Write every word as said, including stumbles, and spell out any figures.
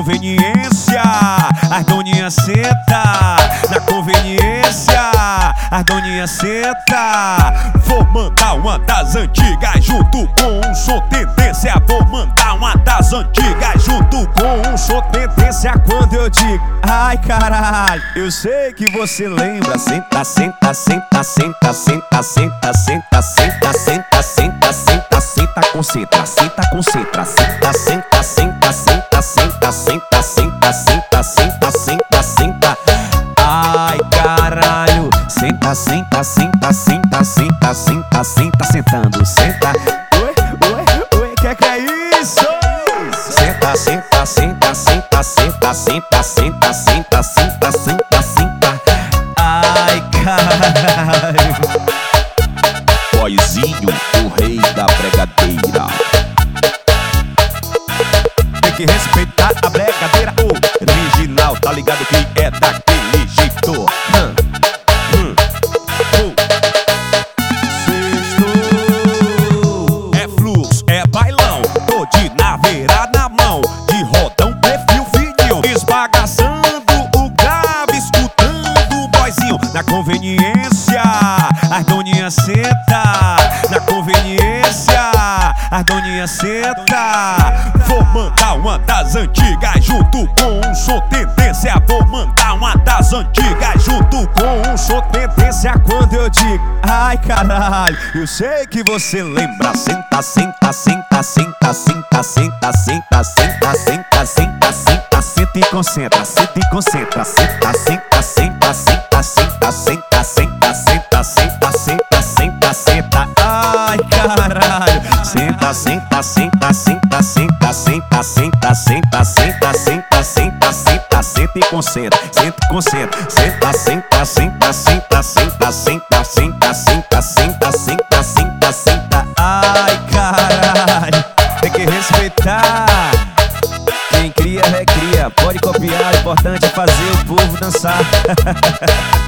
conveniência, as doninhas senta. Na conveniência, as doninhas senta. Vou mandar uma das antigas junto com um som tendência. Vou mandar uma das antigas junto com um som tendência. Quando eu digo, ai caralho, eu sei que você lembra. Senta, senta, senta, senta, senta, senta, senta, senta, senta, senta, senta, senta, concentra, senta, concentra, senta, senta, senta, senta, senta, senta, senta, senta, senta, senta, senta. Ai caralho, senta, senta, senta, senta, senta, senta, senta, sentando, senta. Oi, oi, oi, que que é isso? Senta, senta, senta, senta, senta, senta, senta, senta, senta, senta, senta. Ai caralho. Boyzinho, o rei da bregadeira. Tem que respeitar a bregadeira original, tá ligado que é daquele jeito. Hum, hum, uh. Sextou. É fluxo, é bailão, tô de naveira na mão, de rodão, perfil, vinil, esbagaçando o grave, escutando o boyzinho. Na conveniência, as doninhas senta. Na conveniência, as doninhas senta. Vou mandar uma das antigas junto com um som tendência. Vou mandar uma das antigas junto com um som tendência. Quando eu digo, ai caralho, eu sei que você lembra. Senta, senta, senta, senta, senta, senta, senta, senta, senta, senta, senta, senta e concentra, senta e concentra, senta, senta, senta, senta, senta, senta, senta, senta, senta, senta, senta, senta. Ai caralho, senta, senta, senta, senta, senta, senta, senta, senta, senta, senta, senta, senta, senta e concentra, senta e concentra, senta, senta, senta, senta, senta, senta, senta, senta, senta, senta, senta, senta. Ai caralho, tem que respeitar. Quem cria, recria, pode copiar, o importante é fazer o povo dançar.